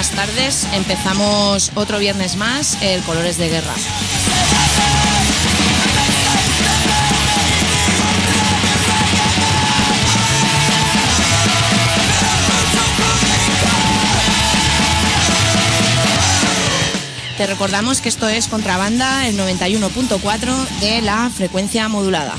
buenas tardes. Empezamos otro viernes más, el Colores de Guerra. Te recordamos que esto es Contrabanda, el 91.4 de la frecuencia modulada.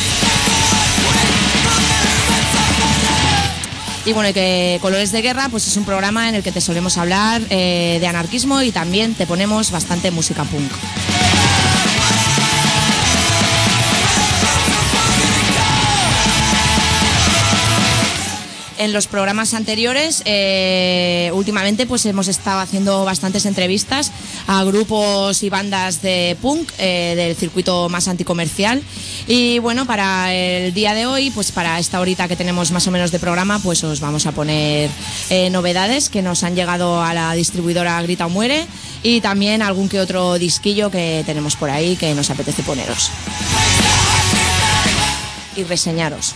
Y bueno, que Colores de Guerra pues es un programa en el que te solemos hablar de anarquismo y también te ponemos bastante música punk. En los programas anteriores, últimamente pues hemos estado haciendo bastantes entrevistas a grupos y bandas de punk del circuito más anticomercial. Y bueno, para el día de hoy, pues para esta horita que tenemos más o menos de programa, pues os vamos a poner novedades que nos han llegado a la distribuidora Grita o Muere y también algún que otro disquillo que tenemos por ahí que nos apetece poneros y reseñaros.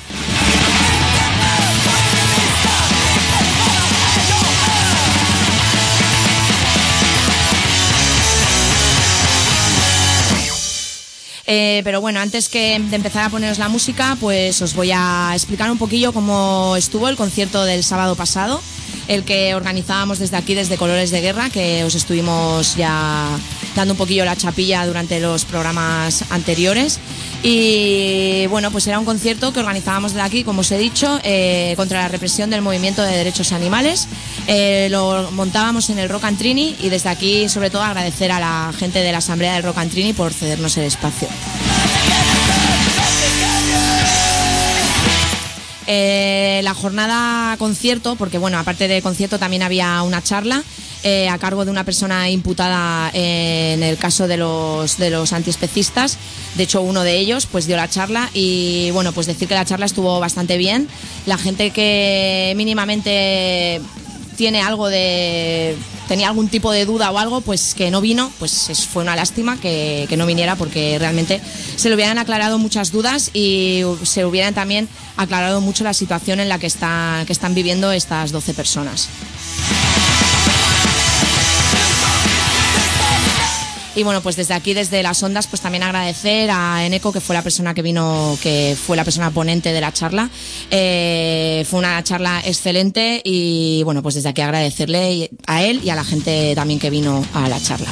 Pero bueno, antes de empezar a poneros la música, pues os voy a explicar un poquillo cómo estuvo el concierto del sábado pasado, el que organizábamos desde aquí, desde Colores de Guerra, que os estuvimos ya dando un poquillo la chapilla durante los programas anteriores. Y bueno, pues era un concierto que organizábamos desde aquí, como os he dicho, contra la represión del movimiento de derechos animales. Lo montábamos en el Rock and Trini y desde aquí, sobre todo, agradecer a la gente de la Asamblea del Rock and Trini por cedernos el espacio. La jornada concierto, porque bueno, aparte de concierto también había una charla a cargo de una persona imputada en el caso de los antiespecistas. De hecho, uno de ellos pues dio la charla y bueno, pues decir que la charla estuvo bastante bien. La gente que mínimamente tenía algún tipo de duda o algo, pues que no vino, pues fue una lástima que no viniera, porque realmente se le hubieran aclarado muchas dudas y se hubieran también aclarado mucho la situación en la que están viviendo estas 12 personas. Y bueno, pues desde aquí, desde las ondas, pues también agradecer a Eneco, que fue la persona que vino, que fue la persona ponente de la charla. Fue una charla excelente y bueno, pues desde aquí agradecerle a él y a la gente también que vino a la charla.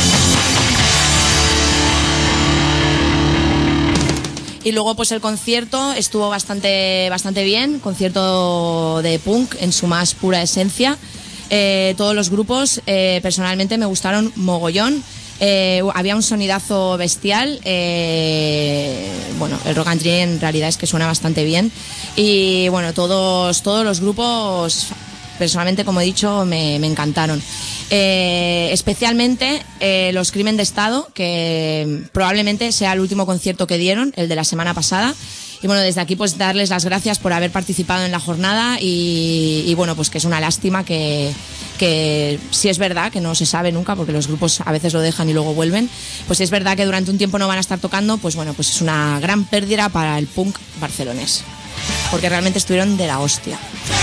Y luego pues el concierto estuvo bastante bien, concierto de punk en su más pura esencia. Todos los grupos personalmente me gustaron mogollón. Había un sonidazo bestial. Bueno, el Rock and Trini en realidad es que suena bastante bien. Y bueno, todos los grupos, personalmente, como he dicho, me encantaron. Especialmente los Crimen de Estado, que probablemente sea el último concierto que dieron, el de la semana pasada. Y bueno, desde aquí pues darles las gracias por haber participado en la jornada y bueno, pues que es una lástima que si es verdad, que no se sabe nunca porque los grupos a veces lo dejan y luego vuelven, pues si es verdad que durante un tiempo no van a estar tocando, pues bueno, pues es una gran pérdida para el punk barcelonés, porque realmente estuvieron de la hostia.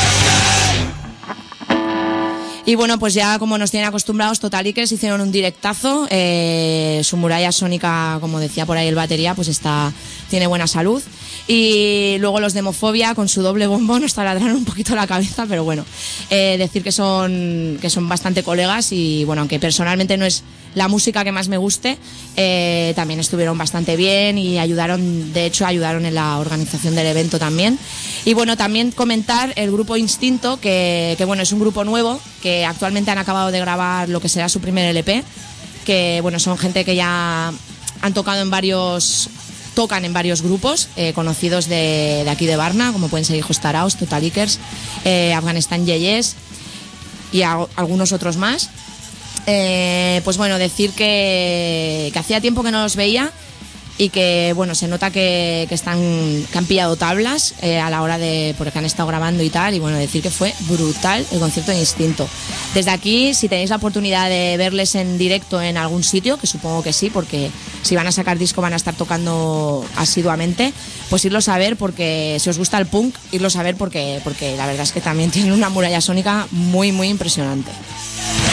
Y bueno, pues ya como nos tienen acostumbrados, Totalikers hicieron un directazo. Su muralla sónica, como decía por ahí el batería, pues tiene buena salud. Y luego los de Demofobia con su doble bombo nos taladraron un poquito la cabeza, pero bueno, decir que son bastante colegas y bueno, aunque personalmente no es la música que más me guste, también estuvieron bastante bien y ayudaron en la organización del evento también. Y bueno, también comentar el grupo Instinto, que bueno, es un grupo nuevo, que actualmente han acabado de grabar lo que será su primer LP, que bueno, son gente que ya han tocado tocan en varios grupos conocidos de aquí de Barna, como pueden ser Hijos Taraos, Totalikers, Afganistán Yeyes y algunos otros más. Pues bueno, decir que hacía tiempo que no los veía y que bueno, se nota que han pillado tablas a la hora porque han estado grabando y tal, y bueno, decir que fue brutal el concierto de Instinto. Desde aquí, si tenéis la oportunidad de verles en directo en algún sitio, que supongo que sí, porque si van a sacar disco van a estar tocando asiduamente, pues irlos a ver, porque si os gusta el punk, irlos a ver porque la verdad es que también tienen una muralla sónica muy muy impresionante.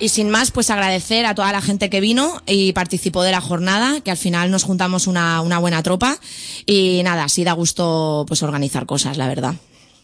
Y sin más, pues agradecer a toda la gente que vino y participó de la jornada, que al final nos juntamos una buena tropa. Y nada, sí da gusto pues organizar cosas, la verdad.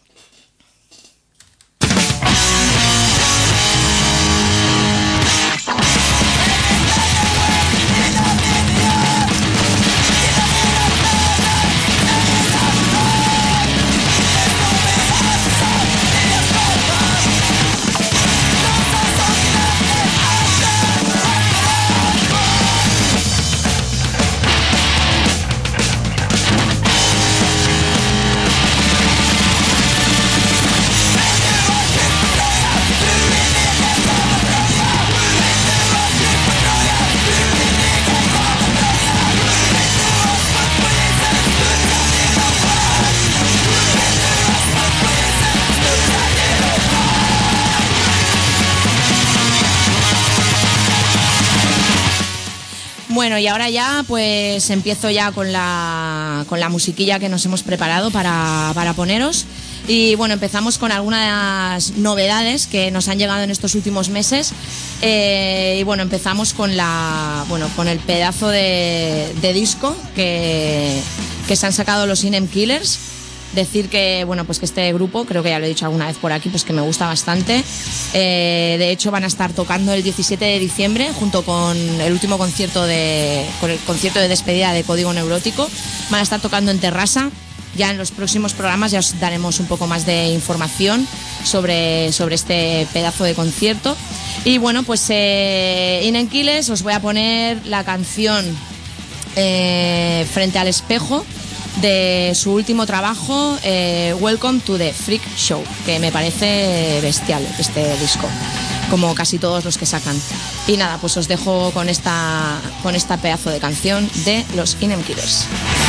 Bueno, y ahora ya pues empiezo ya con la musiquilla que nos hemos preparado para poneros. Y bueno, empezamos con algunas novedades que nos han llegado en estos últimos meses. Y bueno, empezamos con el pedazo de disco que se han sacado los Inem Killers. Decir que, bueno, pues que este grupo, creo que ya lo he dicho alguna vez por aquí, pues que me gusta bastante. De hecho, van a estar tocando el 17 de diciembre junto con el último concierto con el concierto de despedida de Código Neurótico. Van a estar tocando en Terrassa. Ya en los próximos programas ya os daremos un poco más de información sobre este pedazo de concierto. Y bueno, pues Inem Killers, os voy a poner la canción Frente al espejo, de su último trabajo, Welcome to the Freak Show, que me parece bestial este disco, como casi todos los que sacan. Y nada, pues os dejo con esta pedazo de canción de los Inem Killers.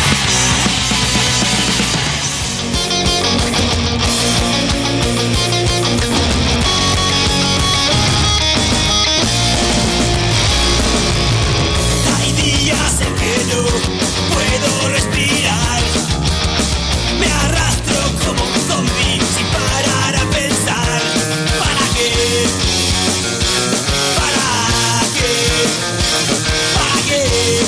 Hay días en que no puedo respirar. Me arrastro como un zombie sin parar a pensar. ¿Para qué? ¿Para qué? ¿Para qué?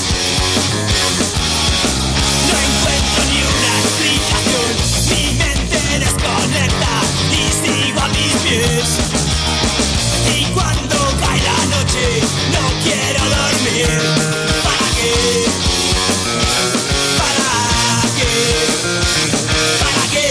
No encuentro ni una explicación. Mi mente desconecta y sigo a mis pies. Y cuando cae la noche no quiero dormir. ¿Para qué? ¿Para qué? ¿Para qué?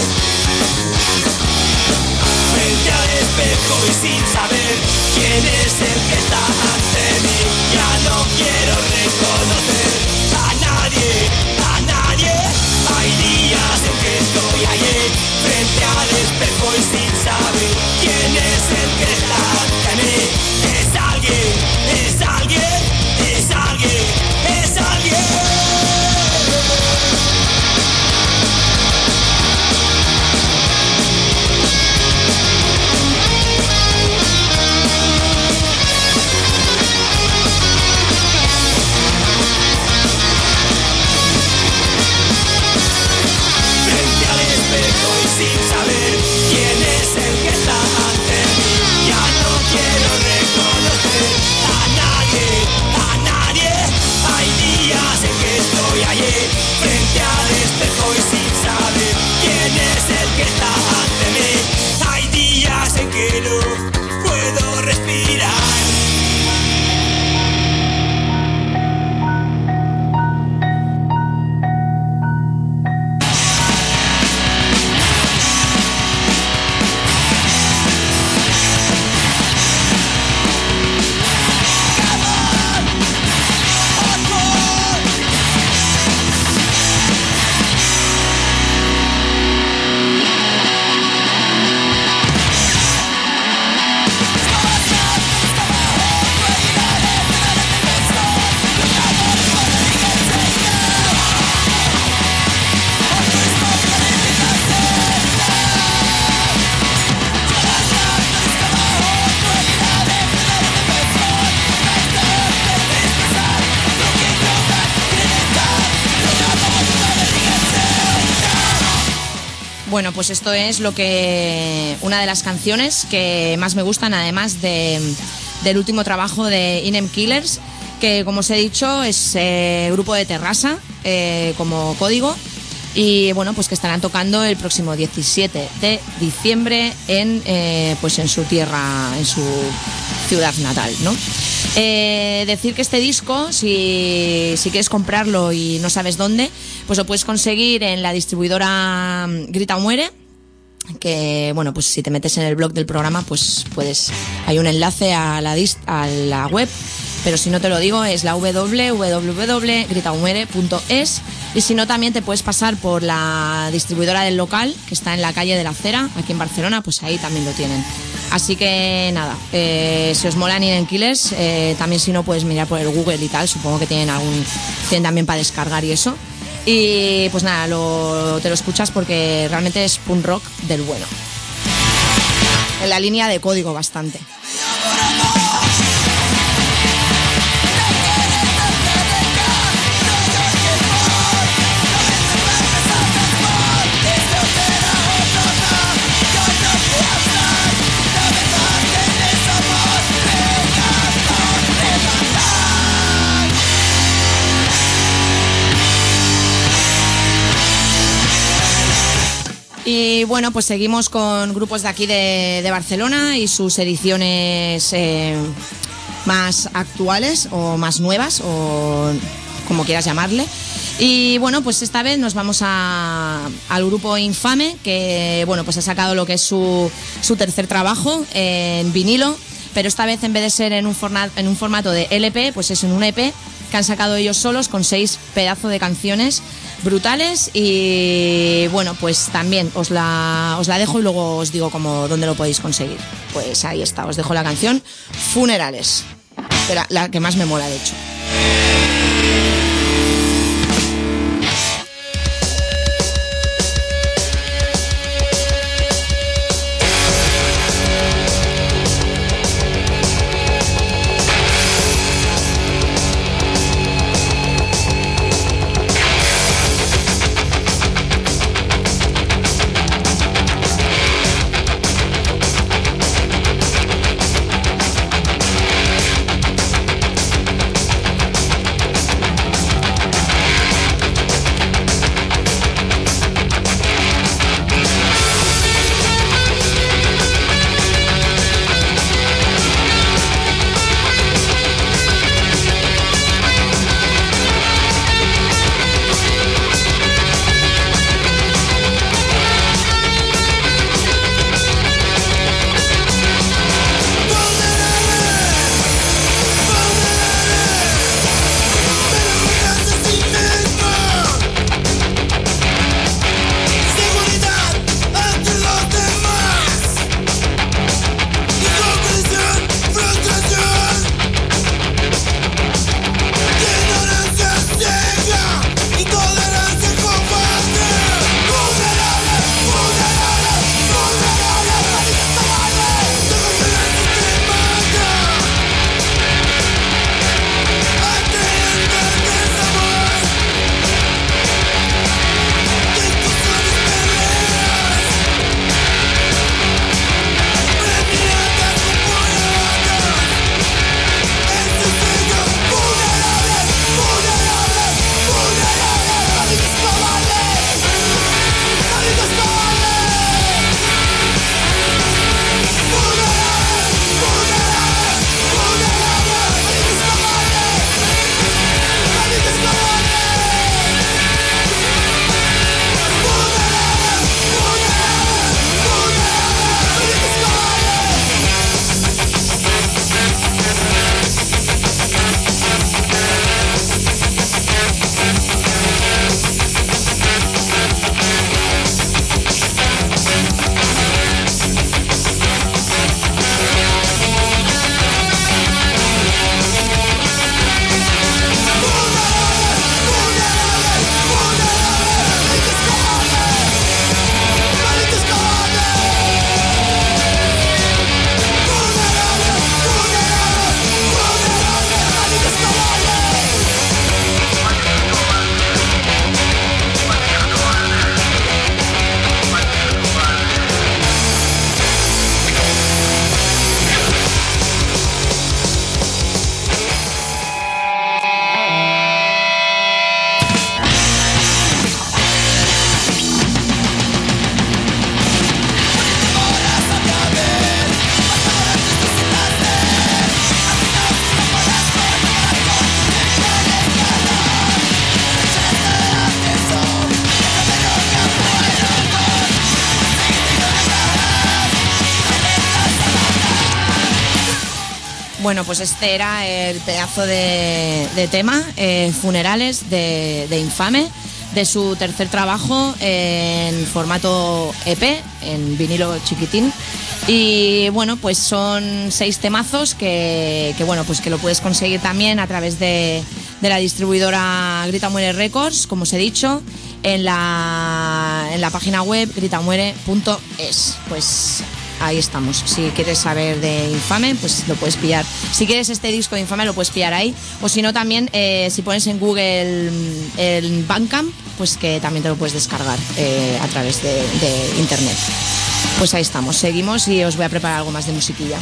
Frente al espejo y sin saber quién es el que está ante mí, ya no quiero reconocer a nadie, a nadie. Hay días en que estoy allí, frente al espejo y sin saber quién es el que está ante mí. Es alguien, es alguien, es alguien, es alguien. Frente al espejo y sin saber quién es el que está ante mí, ya no quiero reconocer a nadie, a nadie. Hay días en que estoy allí, frente al espejo y sin saber quién es el que está ante mí. Hay días en que no puedo respirar. Bueno, pues esto es una de las canciones que más me gustan, además de del último trabajo de Inem Killers, que como os he dicho es grupo de Terrassa, como código. Y bueno, pues que estarán tocando el próximo 17 de diciembre en su tierra, en su ciudad natal, ¿no? Decir que este disco, si quieres comprarlo y no sabes dónde, pues lo puedes conseguir en la distribuidora Grita o Muere, que bueno, pues si te metes en el blog del programa, pues hay un enlace a la web, pero si no te lo digo, es la www.gritaumuere.es. Y si no, también te puedes pasar por la distribuidora del local, que está en la calle de la Cera, aquí en Barcelona, pues ahí también lo tienen. Así que nada, si os molan Inem Killers, también si no puedes mirar por el Google y tal, supongo que tienen también para descargar y eso. Y pues nada, te lo escuchas porque realmente es punk rock del bueno. En la línea de código bastante. Y bueno, pues seguimos con grupos de aquí de Barcelona y sus ediciones más actuales o más nuevas, o como quieras llamarle. Y bueno, pues esta vez nos vamos al grupo Infame, que bueno, pues ha sacado lo que es su tercer trabajo en vinilo, pero esta vez en vez de ser en un formato de LP, pues es en un EP que han sacado ellos solos con 6 pedazos de canciones brutales. Y bueno, pues también os la dejo y luego os digo dónde lo podéis conseguir. Pues ahí está, os dejo la canción Funerales, la que más me mola, de hecho. Bueno, pues este era el pedazo de tema, Funerales de Infame, de su tercer trabajo en formato EP, en vinilo chiquitín. Y bueno, pues son 6 temazos que bueno, pues que lo puedes conseguir también a través de la distribuidora Grita Muere Records, como os he dicho, en la página web gritamuere.es. Pues ahí estamos. Si quieres saber de Infame, pues lo puedes pillar. Si quieres este disco de Infame, lo puedes pillar ahí. O si no, también si pones en Google el Bandcamp, pues que también te lo puedes descargar a través de internet. Pues ahí estamos. Seguimos y os voy a preparar algo más de musiquilla.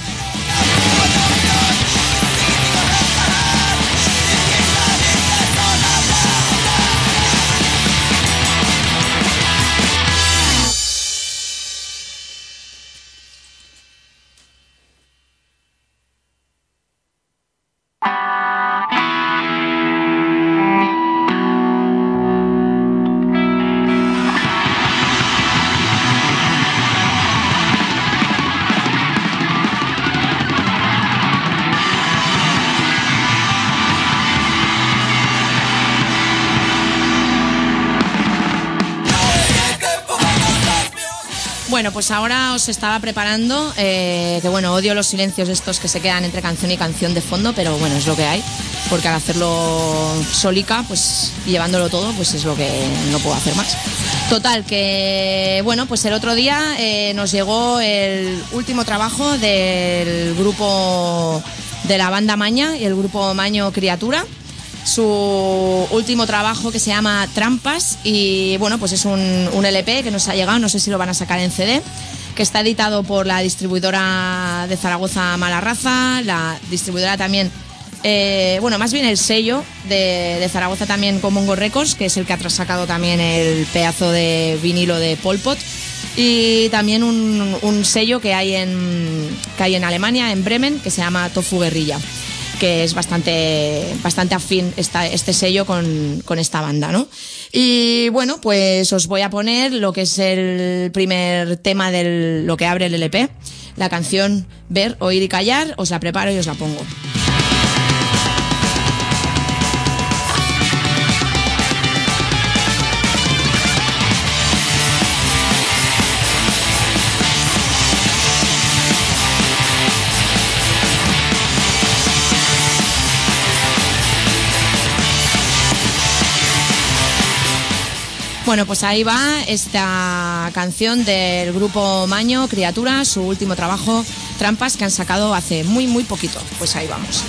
Bueno, pues ahora os estaba preparando, que bueno, odio los silencios estos que se quedan entre canción y canción de fondo, pero bueno, es lo que hay, porque al hacerlo solica, pues y llevándolo todo, pues es lo que no puedo hacer más. Total, que bueno, pues el otro día nos llegó el último trabajo del grupo de la banda Maña y el grupo Maño Criatura. Su último trabajo, que se llama Trampas, y bueno, pues es un LP que nos ha llegado, no sé si lo van a sacar en CD, que está editado por la distribuidora de Zaragoza Mala Raza, la distribuidora también, bueno, más bien el sello de Zaragoza también, Comongo Records, que es el que ha sacado también el pedazo de vinilo de Pol Pot, y también un sello que hay en Alemania, en Bremen, que se llama Tofu Guerrilla, que es bastante afín este sello con esta banda, ¿no? Y bueno, pues os voy a poner lo que es el primer tema de lo que abre el LP, la canción Ver, Oír y Callar. Os la preparo y os la pongo. Bueno, pues ahí va esta canción del grupo Maño Criatura, su último trabajo, Trampas, que han sacado hace muy poquito. Pues ahí vamos.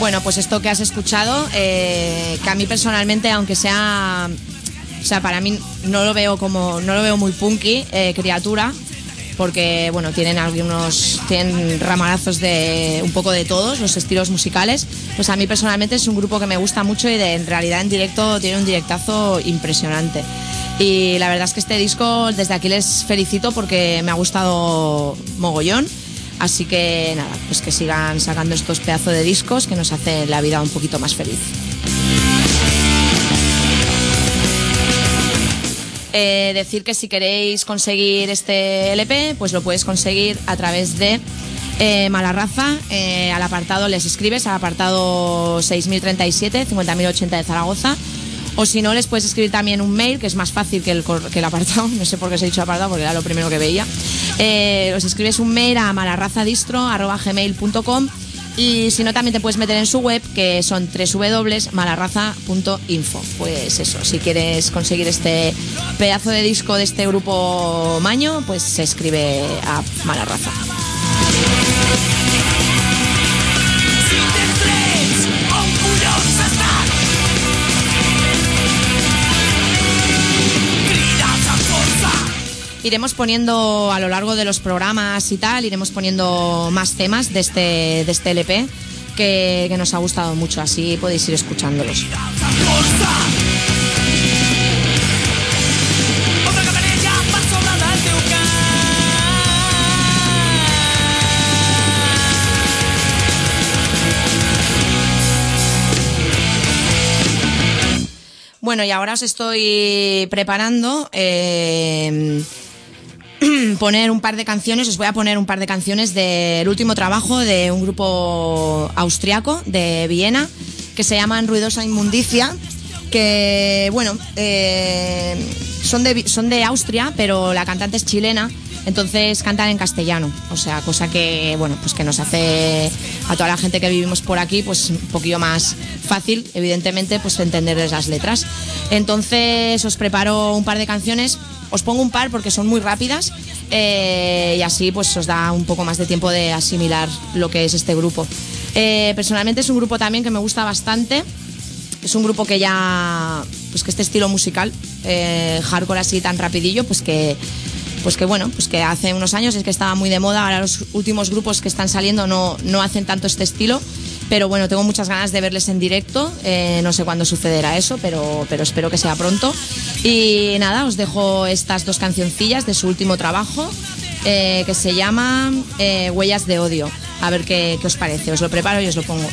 Bueno, pues esto que has escuchado, que a mí personalmente, aunque sea... O sea, para mí no lo veo muy punky, Criatura, porque bueno, tienen ramalazos de un poco de todos los estilos musicales. Pues a mí personalmente es un grupo que me gusta mucho y en realidad en directo tiene un directazo impresionante. Y la verdad es que este disco, desde aquí les felicito porque me ha gustado mogollón. Así que nada, pues que sigan sacando estos pedazos de discos que nos hacen la vida un poquito más feliz. Decir que si queréis conseguir este LP, pues lo puedes conseguir a través de Mala Raza. Al apartado les escribes, al apartado 6037, 50.080 de Zaragoza. O si no, les puedes escribir también un mail, que es más fácil que el apartado. No sé por qué os he dicho apartado, porque era lo primero que veía. Os escribes un mail a malarrazadistro@gmail.com. Y si no, también te puedes meter en su web, que son www.malarraza.info. Pues eso, si quieres conseguir este pedazo de disco de este grupo maño, pues se escribe a Malarraza. Iremos poniendo a lo largo de los programas y tal, iremos poniendo más temas de este LP que nos ha gustado mucho, así podéis ir escuchándolos. Bueno, y ahora os estoy preparando poner un par de canciones. Os voy a poner un par de canciones del último trabajo de un grupo austriaco de Viena que se llaman Ruidosa Inmundicia, que bueno, son de Austria, pero la cantante es chilena, entonces cantan en castellano, o sea, cosa que bueno, pues que nos hace a toda la gente que vivimos por aquí pues un poquillo más fácil, evidentemente, pues entenderles las letras. Entonces os preparo un par de canciones. Os pongo un par porque son muy rápidas y así pues os da un poco más de tiempo de asimilar lo que es este grupo. Personalmente es un grupo también que me gusta bastante. Es un grupo que ya, pues que este estilo musical, hardcore así tan rapidillo, pues que bueno, pues que hace unos años es que estaba muy de moda. Ahora los últimos grupos que están saliendo no hacen tanto este estilo. Pero bueno, tengo muchas ganas de verles en directo. No sé cuándo sucederá eso, pero espero que sea pronto. Y nada, os dejo estas dos cancioncillas de su último trabajo, que se llama Huellas de Odio. A ver qué os parece. Os lo preparo y os lo pongo.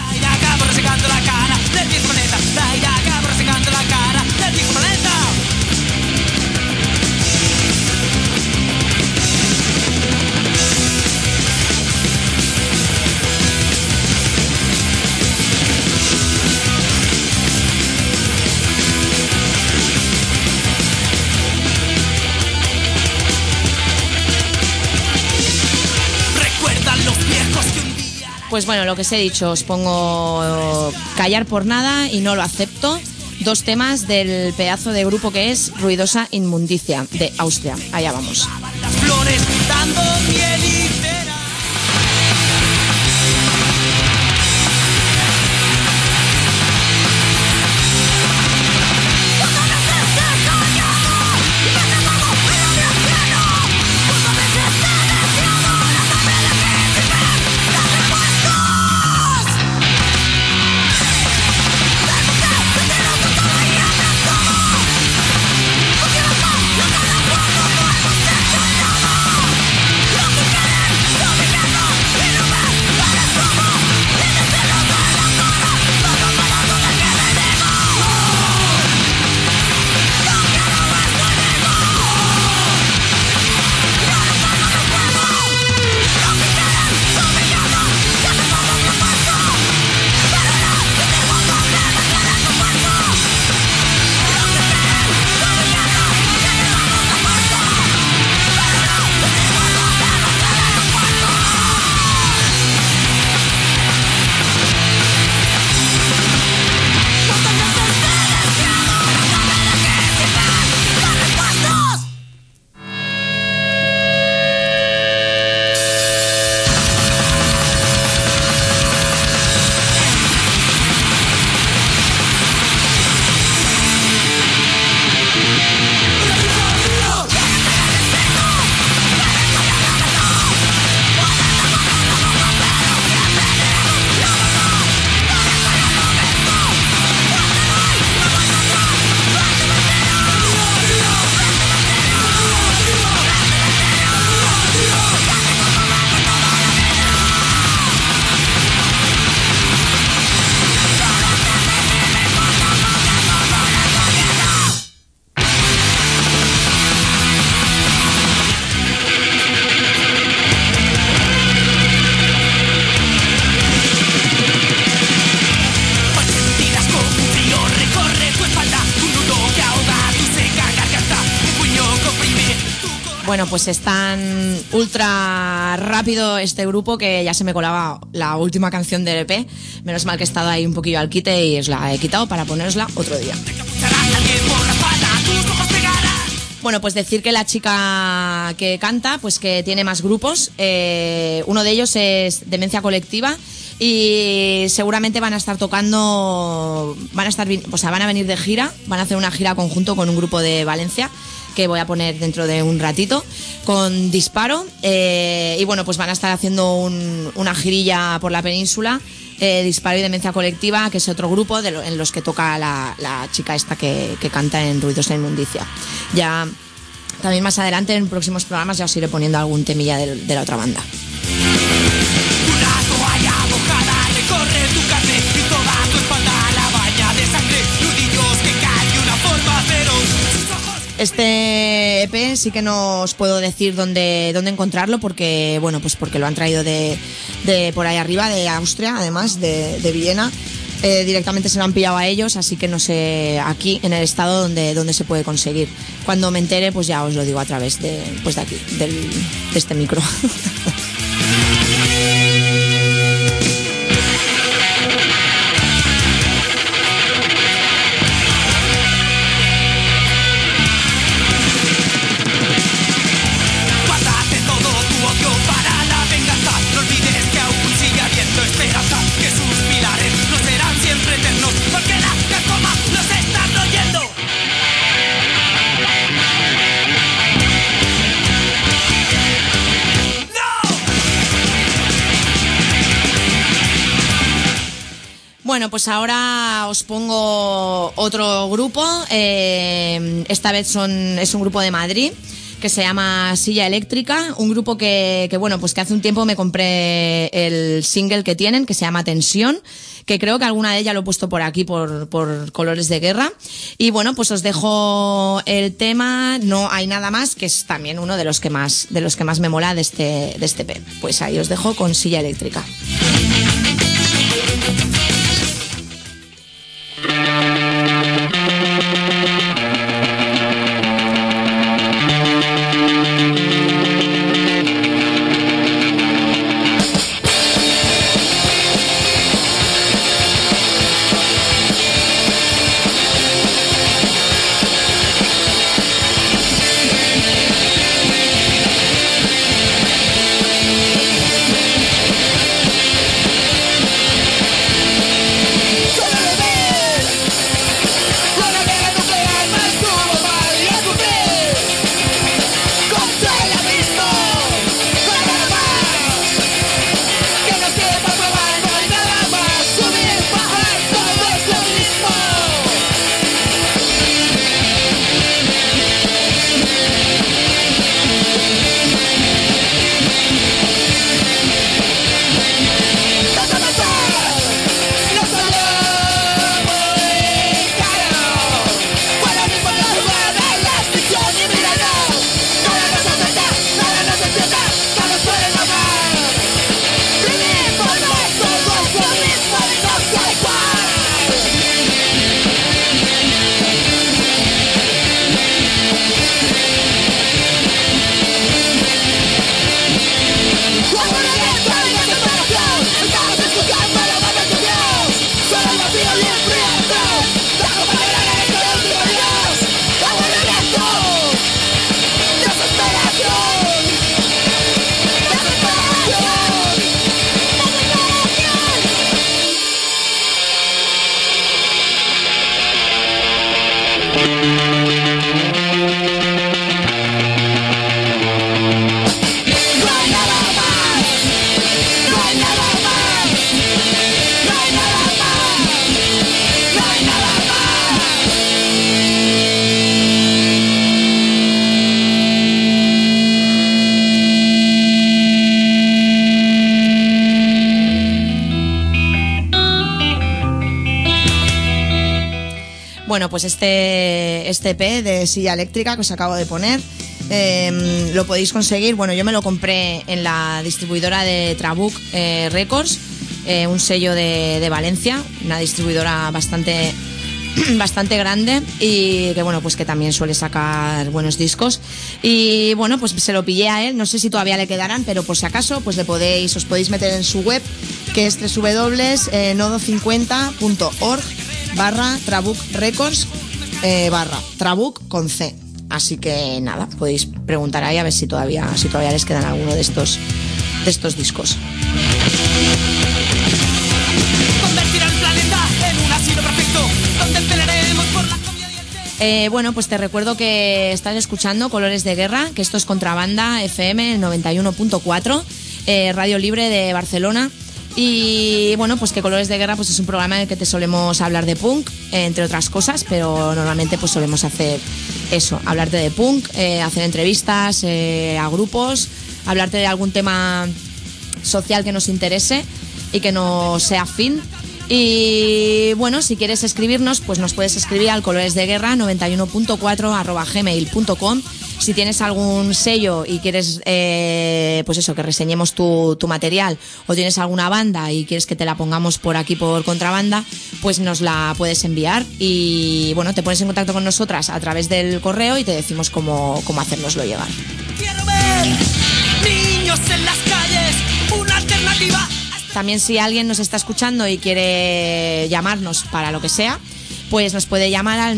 Pues bueno, lo que os he dicho, os pongo Callar por Nada y No lo acepto. Dos temas del pedazo de grupo que es Ruidosa Inmundicia, de Austria. Allá vamos. Las flores dando miel y cera. Bueno, pues es tan ultra rápido este grupo que ya se me colaba la última canción del EP. Menos mal que he estado ahí un poquillo al quite y os la he quitado para ponerosla otro día. Bueno, pues decir que la chica que canta, pues que tiene más grupos. Uno de ellos es Demencia Colectiva y seguramente van a estar tocando, van a venir de gira, van a hacer una gira conjunto con un grupo de Valencia que voy a poner dentro de un ratito, con Disparo, y bueno, pues van a estar haciendo una girilla por la península, Disparo y Demencia Colectiva, que es otro grupo en los que toca la chica esta que canta en Ruidos de Inmundicia. Ya también más adelante en próximos programas ya os iré poniendo algún temilla de la otra banda. Una toalla mojada recorre tu carne y toda tu espalda la baña de sangre. Nudillos que caen de una forma feroz. Este EP sí que no os puedo decir dónde encontrarlo porque, bueno, pues porque lo han traído de por ahí arriba, de Austria, además, de Viena. Directamente se lo han pillado a ellos, así que no sé aquí en el estado donde se puede conseguir. Cuando me entere, pues ya os lo digo a través de aquí, de este micro. Guárdate todo tu odio para la venganza. No olvides que aún sigue habiendo esperanza, que sus pilares no serán siempre eternos, porque la carcoma los está royendo. Bueno, pues ahora os pongo otro grupo. Esta vez es un grupo de Madrid que se llama Silla Eléctrica, un grupo que bueno, pues que hace un tiempo me compré el single que tienen, que se llama Tensión, que creo que alguna de ellas lo he puesto por aquí por Colores de Guerra. Y bueno, pues os dejo el tema No hay nada más, que es también uno de los que más me mola de este EP. Pues ahí os dejo con Silla Eléctrica. Bueno, pues este EP de Silla Eléctrica que os acabo de poner, lo podéis conseguir. Bueno, yo me lo compré en la distribuidora de Trabuc Records, un sello de Valencia, una distribuidora bastante bastante grande y que bueno, pues que también suele sacar buenos discos. Y bueno, pues se lo pillé a él, no sé si todavía le quedarán, pero por si acaso, pues os podéis meter en su web, que es www.nodo50.org/Trabuc Records /Trabuc con C. Así que nada, podéis preguntar ahí a ver si todavía les quedan alguno de estos discos. Convertir al planeta en un asilo perfecto, donde pelearemos por la comida y el té. Bueno, pues te recuerdo que estás escuchando Colores de Guerra, que esto es Contrabanda FM 91.4, Radio Libre de Barcelona. Y bueno, pues que Colores de Guerra pues es un programa en el que te solemos hablar de punk, entre otras cosas, pero normalmente pues solemos hacer eso, hablarte de punk, hacer entrevistas a grupos, hablarte de algún tema social que nos interese y que nos sea afín. Y bueno, si quieres escribirnos, pues nos puedes escribir al coloresdeguerra91.4@gmail.com. Si tienes algún sello y quieres, pues eso, que reseñemos tu material, o tienes alguna banda y quieres que te la pongamos por aquí por Contrabanda, pues nos la puedes enviar y bueno, te pones en contacto con nosotras a través del correo y te decimos cómo hacérnoslo llegar. Quiero ver niños en las calles, una alternativa. También si alguien nos está escuchando y quiere llamarnos para lo que sea, pues nos puede llamar al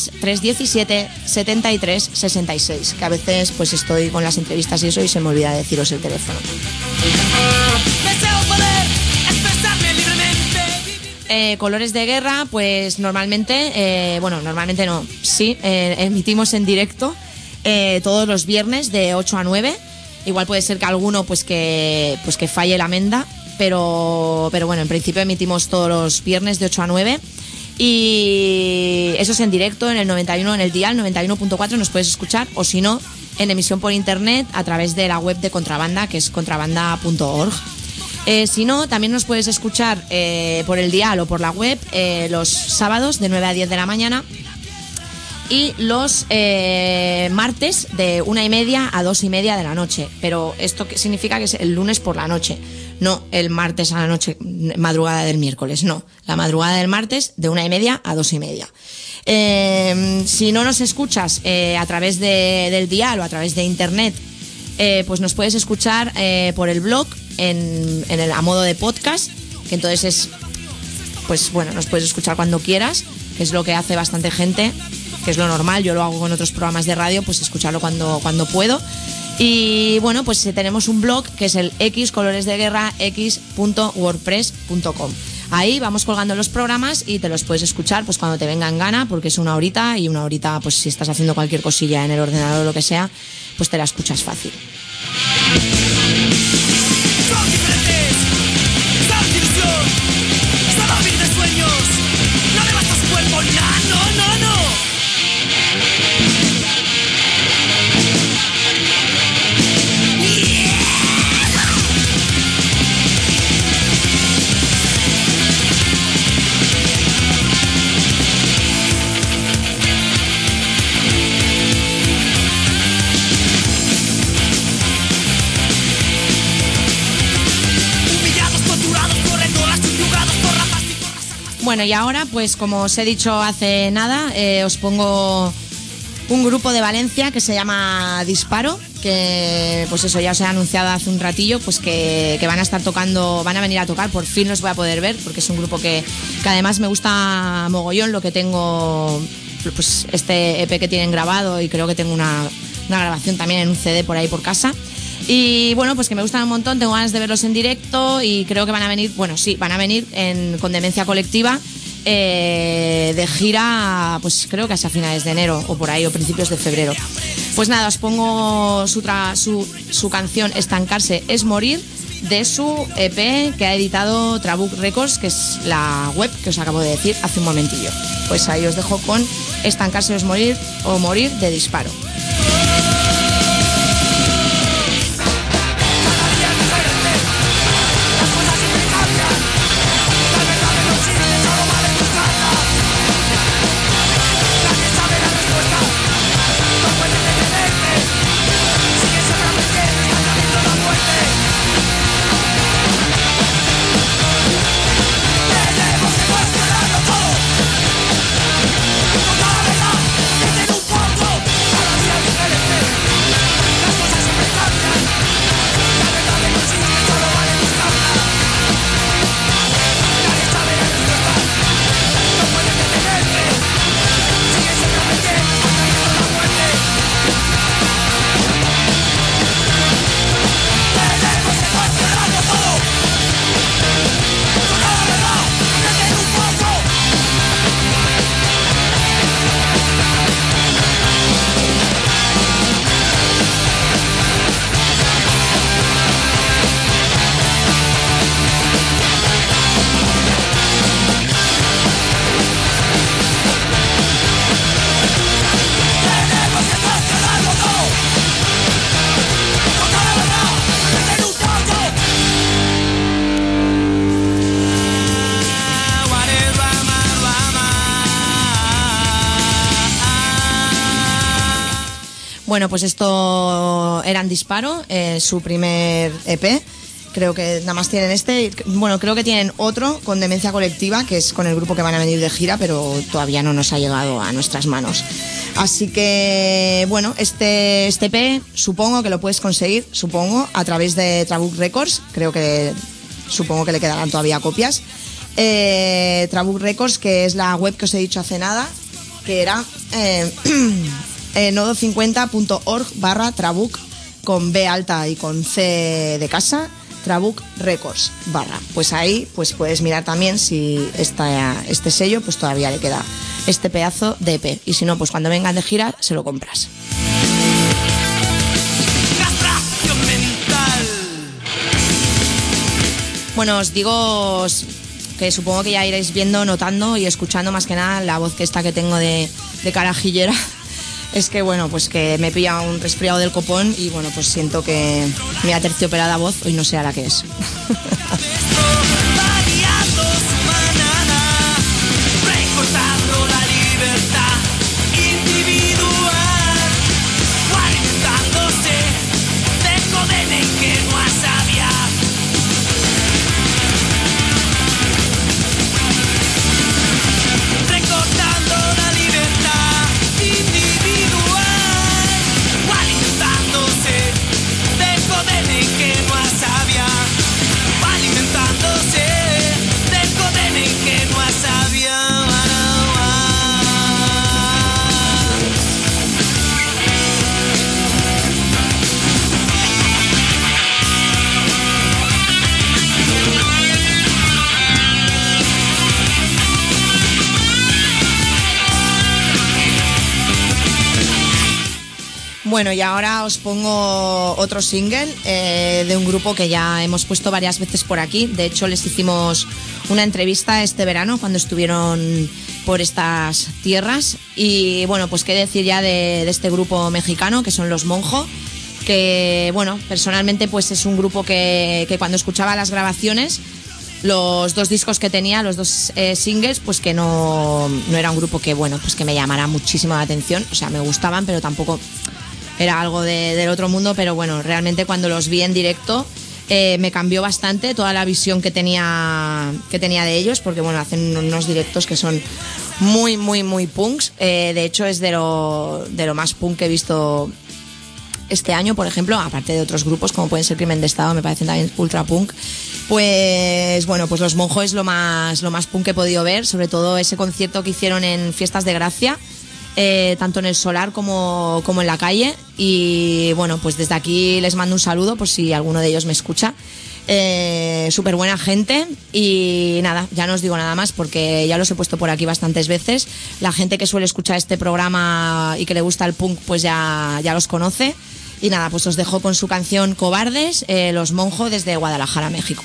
93-317-73-66, que a veces pues estoy con las entrevistas y eso y se me olvida deciros el teléfono. Deseo poder expresarme libremente. Colores de Guerra, pues normalmente, normalmente no, sí, emitimos en directo todos los viernes de 8 a 9. Igual puede ser que alguno pues que falle la menda, pero bueno, en principio emitimos todos los viernes de 8 a 9. Y eso es en directo en el 91, en el dial 91.4 nos puedes escuchar, o si no, en emisión por internet a través de la web de Contrabanda, que es contrabanda.org. Si no, también nos puedes escuchar por el dial o por la web los sábados de 9 a 10 de la mañana y los martes de 1:30 a 2:30 de la noche. Pero esto significa que es el lunes por la noche, no el martes a la noche, madrugada del miércoles, no. La madrugada del martes de 1:30 a 2:30. Si no nos escuchas a través del dial o a través de internet, pues nos puedes escuchar por el blog a modo de podcast, que entonces es, pues bueno, nos puedes escuchar cuando quieras, que es lo que hace bastante gente, que es lo normal. Yo lo hago con otros programas de radio, pues escucharlo cuando puedo. Y bueno, pues tenemos un blog que es el xcoloresdeguerra.wordpress.com. Ahí vamos colgando los programas y te los puedes escuchar pues cuando te venga en gana, porque es 1 horita, y 1 horita pues si estás haciendo cualquier cosilla en el ordenador o lo que sea, pues te la escuchas fácil. Son diferentes, son ilusión, solo vivir de sueños, no le basta su cuerpo, no. Bueno, y ahora, pues como os he dicho hace nada, os pongo un grupo de Valencia que se llama Disparo, que pues eso, ya os he anunciado hace un ratillo, pues que van a estar tocando, van a venir a tocar, por fin los voy a poder ver, porque es un grupo que además me gusta mogollón lo que tengo, pues este EP que tienen grabado, y creo que tengo una grabación también en un CD por ahí por casa. Y bueno, pues que me gustan un montón, tengo ganas de verlos en directo y creo que van a venir, bueno, sí, van a venir con Demencia Colectiva de gira, pues creo que hasta finales de enero o por ahí, o principios de febrero. Pues nada, os pongo su canción Estancarse es morir, de su EP que ha editado Trabuc Records, que es la web que os acabo de decir hace un momentillo. Pues ahí os dejo con Estancarse es morir, o Morir, de Disparo. Bueno, pues esto eran Disparo, su primer EP. Creo que nada más tienen este. Bueno, creo que tienen otro con Demencia Colectiva, que es con el grupo que van a venir de gira, pero todavía no nos ha llegado a nuestras manos. Así que, bueno, este EP supongo que lo puedes conseguir, a través de Trabuc Records. Supongo que le quedarán todavía copias. Trabuc Records, que es la web que os he dicho hace nada, que era nodo50.org/Trabuc, con B alta y con C de casa, Trabuc Records /. Pues ahí pues puedes mirar también si este sello pues todavía le queda este pedazo de EP. Y si no, pues cuando vengan de gira se lo compras. Bueno, os digo que supongo que ya iréis viendo, notando y escuchando más que nada la voz que tengo de carajillera. Es que bueno, pues que me pilla un resfriado del copón y bueno, pues siento que mi aterciopelada voz hoy no sea la que es. Bueno, y ahora os pongo otro single de un grupo que ya hemos puesto varias veces por aquí. De hecho, les hicimos una entrevista este verano cuando estuvieron por estas tierras. Y bueno, pues qué decir ya de este grupo mexicano, que son Los Monjo, que bueno, personalmente pues es un grupo que cuando escuchaba las grabaciones, los dos discos que tenía, los dos singles, pues que no era un grupo que bueno, pues que me llamara muchísimo la atención. O sea, me gustaban, pero tampoco era algo del otro mundo. Pero bueno, realmente cuando los vi en directo me cambió bastante toda la visión que tenía de ellos, porque bueno, hacen unos directos que son muy, muy, muy punks. De hecho, es de lo más punk que he visto este año, por ejemplo, aparte de otros grupos como pueden ser Crimen de Estado, me parecen también ultra punk. Pues bueno, pues Los Monjo es lo más punk que he podido ver, sobre todo ese concierto que hicieron en Fiestas de Gracia, tanto en el Solar como en la calle. Y bueno, pues desde aquí les mando un saludo por si alguno de ellos me escucha. Súper buena gente. Y nada, ya no os digo nada más porque ya los he puesto por aquí bastantes veces. La gente que suele escuchar este programa y que le gusta el punk pues ya los conoce. Y nada, pues os dejo con su canción Cobardes, Los Monjo, desde Guadalajara, México.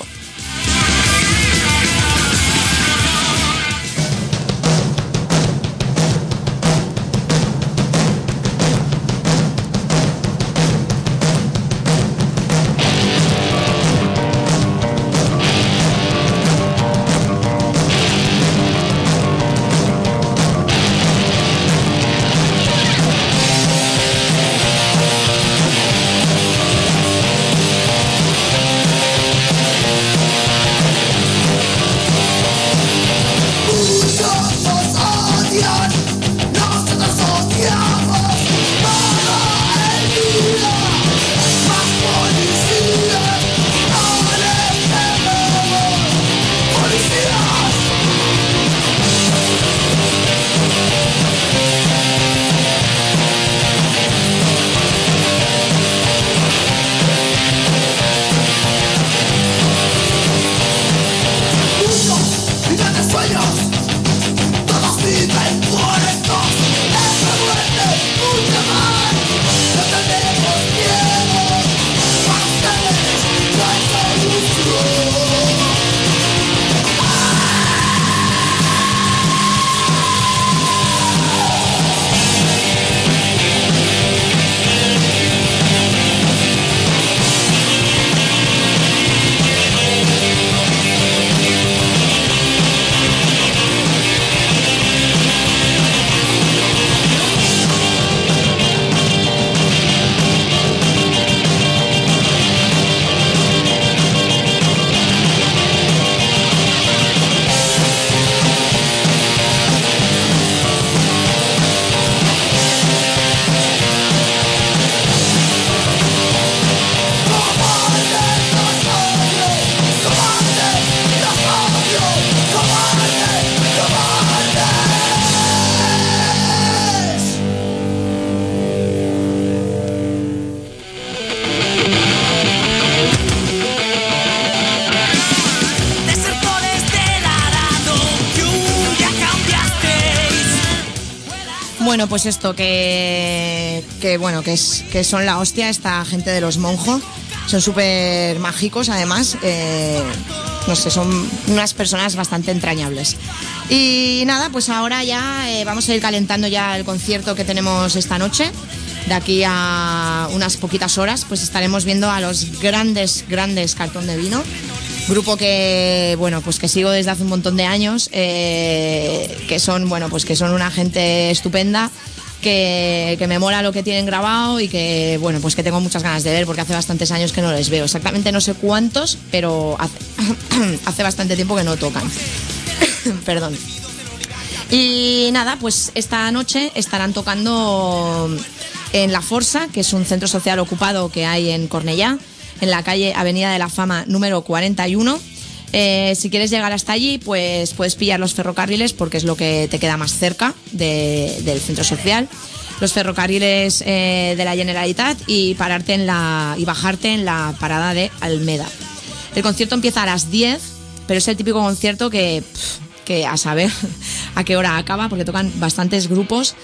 bueno, pues esto, que son la hostia esta gente de los Monjo. Son súper mágicos, además. No sé, son unas personas bastante entrañables. Y nada, pues ahora ya vamos a ir calentando ya el concierto que tenemos esta noche. De aquí a unas poquitas horas, pues estaremos viendo a los grandes Cartón de Vino. Grupo que, bueno, pues que sigo desde hace un montón de años, que son una gente estupenda, que me mola lo que tienen grabado y que, bueno, pues que tengo muchas ganas de ver porque hace bastantes años que no les veo. Exactamente no sé cuántos, pero hace bastante tiempo que no tocan. Perdón. Y nada, pues esta noche estarán tocando en La Força, que es un centro social ocupado que hay en Cornellá, en la calle Avenida de la Fama número 41. Si quieres llegar hasta allí, pues puedes pillar los ferrocarriles porque es lo que te queda más cerca del centro social. Los ferrocarriles de la Generalitat y bajarte en la parada de Almeda. El concierto empieza a las 10, pero es el típico concierto que a saber a qué hora acaba, porque tocan bastantes grupos.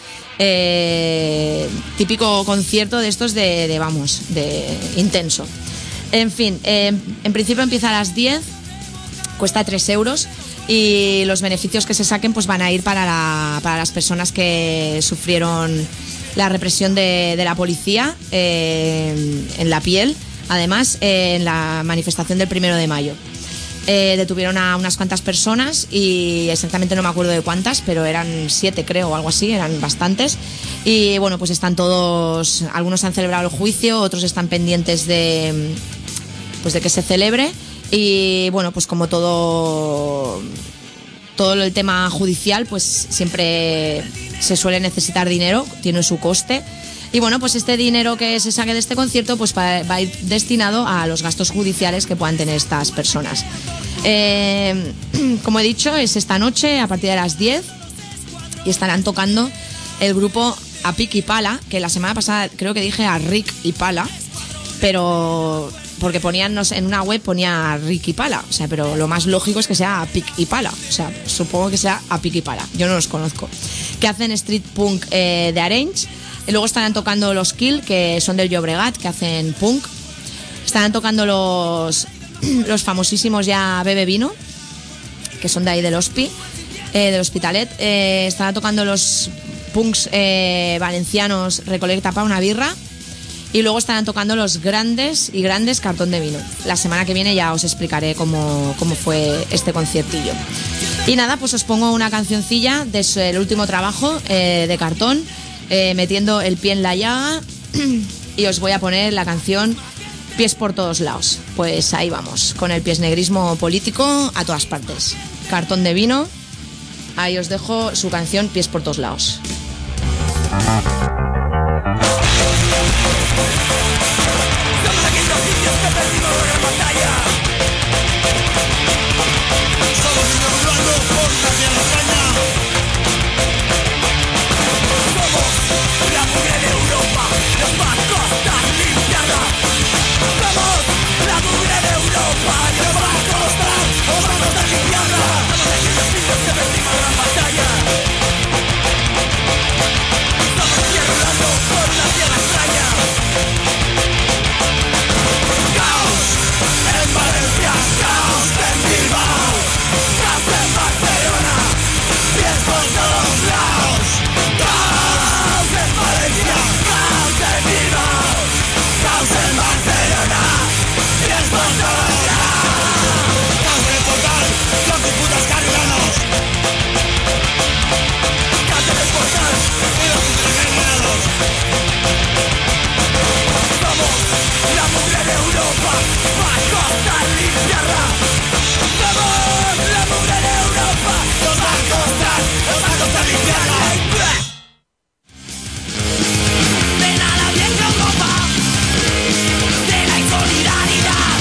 Típico concierto de estos de intenso. En fin, en principio empieza a las 10. Cuesta 3 euros y los beneficios que se saquen pues van a ir para las personas que sufrieron la represión de la policía en la piel, además en la manifestación del 1 de mayo. Detuvieron a unas cuantas personas y exactamente no me acuerdo de cuántas, pero eran 7 creo o algo así, eran bastantes. Y bueno, pues están todos, algunos han celebrado el juicio, otros están pendientes de que se celebre. Y bueno, pues como todo el tema judicial, pues siempre se suele necesitar dinero, tiene su coste. Y bueno, pues este dinero que se saque de este concierto pues va a ir destinado a los gastos judiciales que puedan tener estas personas. Como he dicho, es esta noche a partir de las 10 y estarán tocando el grupo A Pic y Pala, que la semana pasada creo que dije a Rick y Pala, pero porque en una web ponía Rick y Pala, o sea, pero lo más lógico es que sea A Pic y Pala, o sea, supongo que sea A Pic y Pala, yo no los conozco, que hacen street punk de Arenys. Y luego estarán tocando los Kill, que son del Llobregat, que hacen punk. Estarán tocando los famosísimos ya Bebe Vino, que son de ahí del Hospitalet. Estarán tocando los punks valencianos Recolecta pa' una birra. Y luego estarán tocando los grandes Cartón de Vino. La semana que viene ya os explicaré cómo fue este conciertillo. Y nada, pues os pongo una cancioncilla del último trabajo de Cartón, metiendo el pie en la llaga, y os voy a poner la canción Pies por todos lados. Pues ahí vamos, con el piesnegrismo político a todas partes. Cartón de Vino, ahí os dejo su canción Pies por todos lados. Somos aquellos sitios que perdimos la batalla. Somos inaugurando por la tierra España. Somos la mugre de Europa, nos va a costar limpiarla. Somos la mugre de Europa, nos va a costar limpiarla. Somos aquellos sitios que perdimos la batalla. Somos inaugurando por la tierra extraña. Caos en Valencia, caos en Bilbao, caos en Barcelona, pies por todos lados. Caos en Valencia, caos en Bilbao, caos en Barcelona, pies por todos lados. Caos en el portal, los disputas carganos. Caos en el portal y los entregados. Somos la mugre de Europa, va a costar limpiarla. Somos la mugre de Europa, nos va a costar limpiarla. De nada vieja Europa, de la insolidaridad.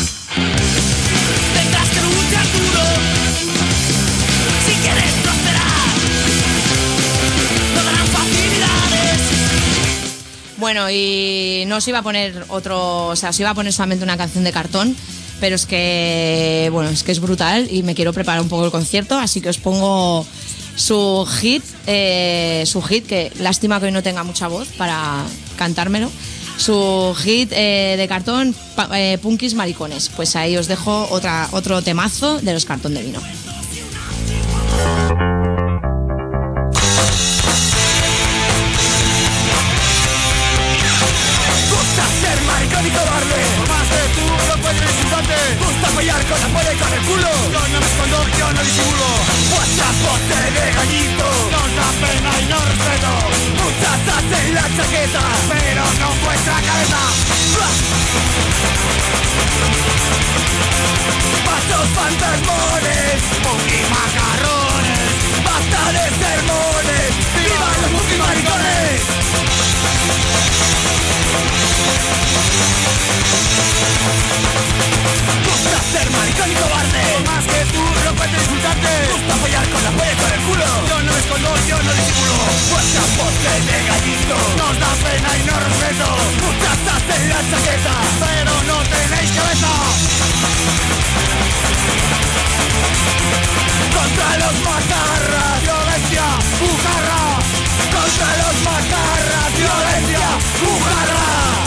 Tendrás que luchar duro si quieres prosperar. No darán facilidades. Bueno, y no os iba a poner os iba a poner solamente una canción de Cartón, pero es que es brutal y me quiero preparar un poco el concierto, así que os pongo su hit, que lástima que hoy no tenga mucha voz para cantármelo, su hit de Cartón, Punkis Maricones. Pues ahí os dejo otro temazo de los Cartón de Vino. Y cobarde, por más que tú no puedes insultarte. Gusta follar con la polla y con el culo. Yo no me escondo, yo no disimulo. Vuestra bote de gallito nos da pena y no respeto. Muchas hacen la chaqueta, pero no vuestra cabeza. Pasos fantasmones, punky macarrones. Basta de sermones, ¡viva los punky maricones! Gusta ser maricón y cobarde, por más que tú no puedes insultarte. Gusta follar con la polla y con el culo. Yo no me escondo, yo no disimulo. Vuestra pose de gallito nos da pena y no respeto. Muchas hacen la chaqueta, pero no tenéis cabeza. Contra los macarras, violencia, bujarra. Contra los macarras, violencia, bujarra.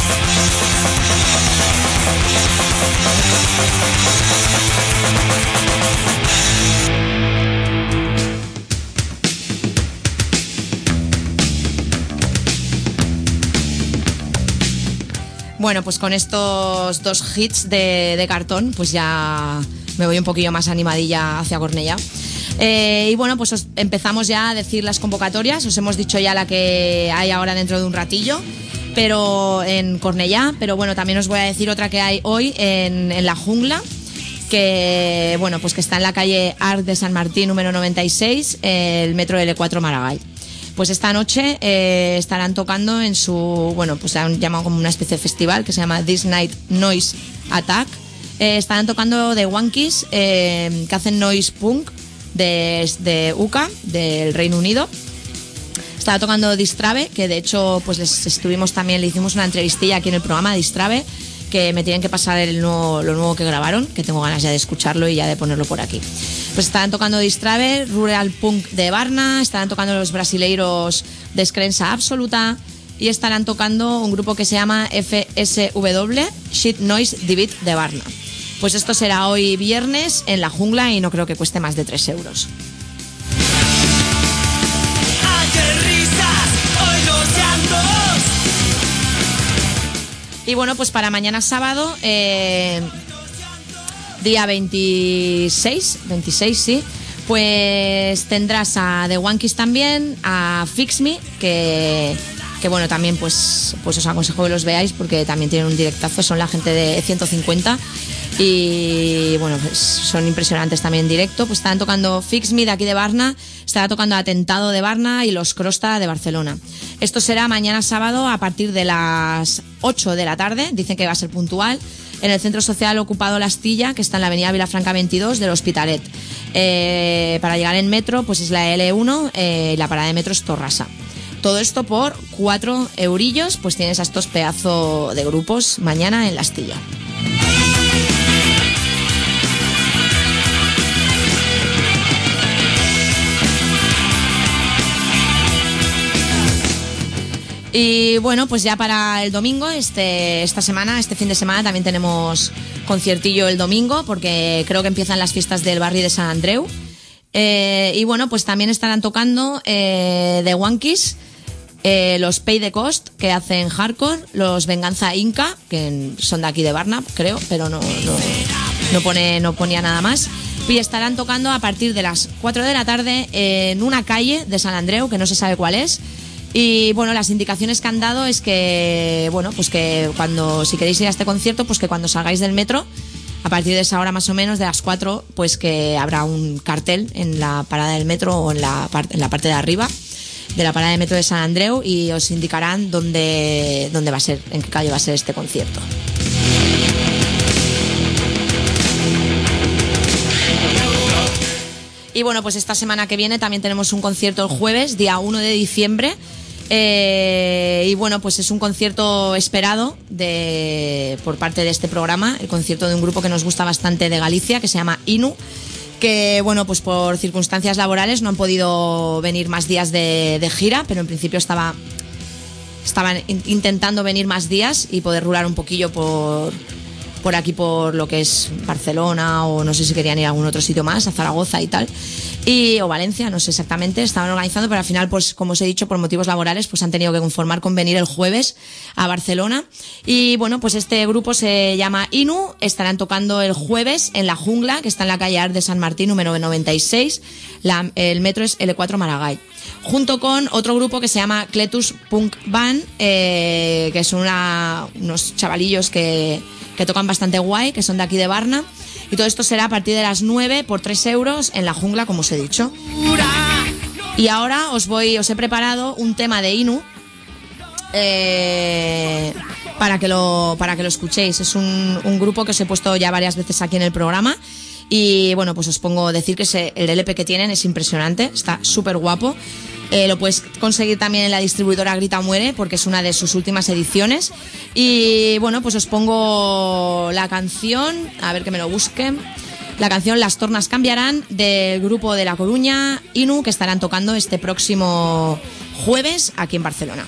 Bueno, pues con estos dos hits de Cartón, pues ya me voy un poquillo más animadilla hacia Cornellá. Y bueno, pues empezamos ya a decir las convocatorias. Os hemos dicho ya la que hay ahora dentro de un ratillo, pero en Cornellá. Pero bueno, también os voy a decir otra que hay hoy en La Jungla, que bueno, pues que está en la calle Arc de San Martín número 96, el metro L4 Maragall. Pues esta noche estarán tocando en su, bueno, pues se han llamado como una especie de festival que se llama This Night Noise Attack. Estarán tocando The Wankies, que hacen noise punk de UK, del Reino Unido. Estaba tocando Distrave, que de hecho pues le hicimos una entrevistilla aquí en el programa Distrave, que me tienen que pasar lo nuevo que grabaron, que tengo ganas ya de escucharlo y ya de ponerlo por aquí. Pues estarán tocando Distrave, Rural Punk de Varna, estarán tocando los brasileiros Descrença Absoluta y estarán tocando un grupo que se llama FSW, Shit Noise Divide de Varna. Pues esto será hoy viernes en La Jungla y no creo que cueste más de 3 euros. Y bueno, pues para mañana sábado, día 26, sí, pues tendrás a The Wankies también, a Fix Me, que bueno, también pues os aconsejo que los veáis porque también tienen un directazo, son la gente de 150 y bueno, pues son impresionantes también en directo. Pues estarán tocando Fix Me de aquí de Varna, estará tocando Atentado de Varna y Los Crosta de Barcelona. Esto será mañana sábado a partir de las 8 de la tarde, dicen que va a ser puntual, en el Centro Social Ocupado La Astilla, que está en la avenida Vilafranca 22 del Hospitalet. Para llegar en metro, pues es la L1, la parada de metro es Torrasa. Todo esto por 4 eurillos, pues tienes a estos pedazos de grupos mañana en La Astilla. Y bueno, pues ya para el domingo, este fin de semana también tenemos conciertillo el domingo, porque creo que empiezan las fiestas del barrio de San Andreu. Y bueno, pues también estarán tocando The Wankies, los Pay the Cost, que hacen hardcore, los Venganza Inca, que son de aquí de Varna, creo, pero no ponía nada más. Y estarán tocando a partir de las 4 de la tarde en una calle de San Andreu, que no se sabe cuál es. Y bueno, las indicaciones que han dado es que, bueno, pues que si queréis ir a este concierto, pues que cuando salgáis del metro, a partir de esa hora más o menos, de las 4, pues que habrá un cartel en la parada del metro o en la parte de arriba de la parada de metro de San Andreu y os indicarán dónde va a ser, en qué calle va a ser este concierto. Y bueno, pues esta semana que viene también tenemos un concierto el jueves, día 1 de diciembre. Y bueno, pues es un concierto esperado por parte de este programa, el concierto de un grupo que nos gusta bastante de Galicia, que se llama Inu, que bueno, pues por circunstancias laborales no han podido venir más días de gira, pero en principio estaban intentando venir más días y poder rular un poquillo por aquí, por lo que es Barcelona, o no sé si querían ir a algún otro sitio más, a Zaragoza y tal, o Valencia, no sé exactamente. Estaban organizando, pero al final, pues como os he dicho, por motivos laborales, pues han tenido que conformar con venir el jueves a Barcelona. Y bueno, pues este grupo se llama Inu, estarán tocando el jueves en La Jungla, que está en la calle Arc de San Martín, número 96. El metro es L4 Maragall, junto con otro grupo que se llama Cletus Punk Band, que son unos chavalillos que tocan bastante guay, que son de aquí de Barna. Y todo esto será a partir de las 9 por 3 euros en La Jungla, como os he dicho. Y ahora os he preparado un tema de Inu para que lo escuchéis. Es un grupo que os he puesto ya varias veces aquí en el programa. Y bueno, pues os pongo a decir que el LP que tienen es impresionante, está súper guapo. Lo puedes conseguir también en la distribuidora Grita Muere, porque es una de sus últimas ediciones. Y bueno, pues os pongo la canción, a ver que me lo busquen. La canción Las Tornas Cambiarán, del grupo de La Coruña, Inu, que estarán tocando este próximo jueves aquí en Barcelona.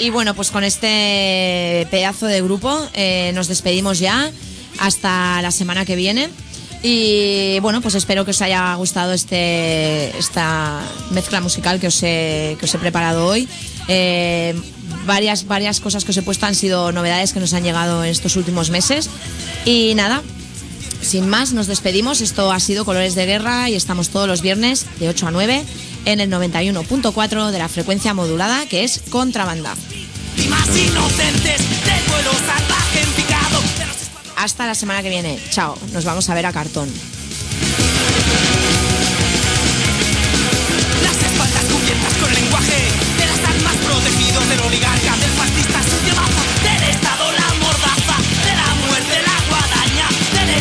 Y bueno, pues con este pedazo de grupo nos despedimos ya hasta la semana que viene. Y bueno, pues espero que os haya gustado esta mezcla musical que os he preparado hoy. Varias cosas que os he puesto han sido novedades que nos han llegado en estos últimos meses. Y nada, sin más, nos despedimos. Esto ha sido Colores de Guerra y estamos todos los viernes de 8 a 9 en el 91.4 de la frecuencia modulada, que es Contrabanda. Y más inocentes del vuelo salvaje en picado. Hasta la semana que viene. Chao. Nos vamos a ver a Cartón.